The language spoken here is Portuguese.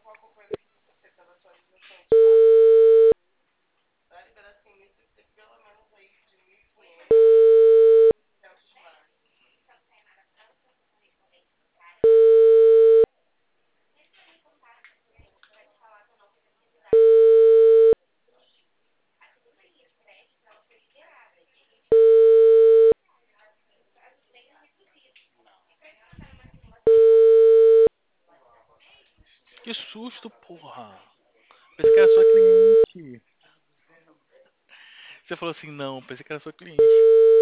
Que susto, porra. Pensei que era sua cliente. Você falou assim, não, pensei que era sua cliente.